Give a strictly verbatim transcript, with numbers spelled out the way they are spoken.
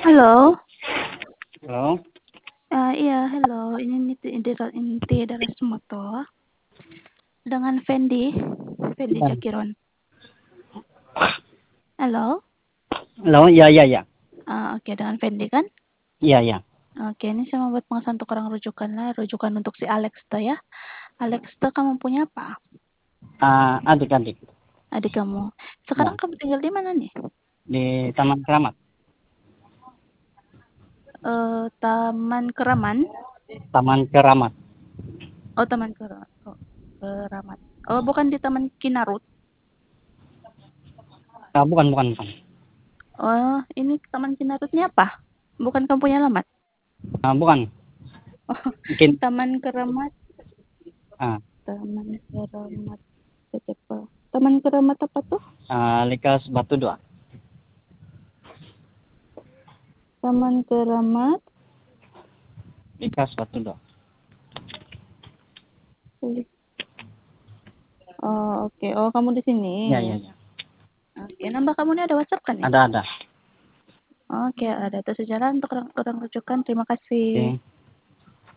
Halo. Halo. Eee, iya halo, ini niti indira inti dari Sumoto. Dengan Fendi, Fendi Ya. Jakiron. Halo? Halo, ya ya ya. Ah, oke, dengan Fendi kan? Iya ya. Oke, ini saya membuat pengesahan tukeran rujukan lah, rujukan untuk si Alex tuh ya. Alex tuh kamu punya apa? Uh, adik-adik. Adik kamu. Ya. Sekarang kamu tinggal di mana nih? Di Taman Keramat. Eh, Taman Keraman? Taman Keramat. Oh, Taman Kera oh, Keramat. Oh, bukan di Taman Kinarut. Uh, bukan bukan bukan. Oh, ini Taman Kinarutnya apa? Bukan kamu punya alamat? Uh, bukan. Oh, Mungkin. Taman Keramat. Uh, Taman Keramat P T P. Taman Keramat apa tuh? uh, Likas Batu Dua. Taman Keramat. Likas Batu Dua. Oh, oke. Okay. Oh, kamu di sini. Ya ya ya. Oke, okay. Nambah kamu ini ada WhatsApp kan nih? Ada ada. Oke, okay, ada. Itu sejalan untuk orang rujukan. Terima kasih. Oke. Okay.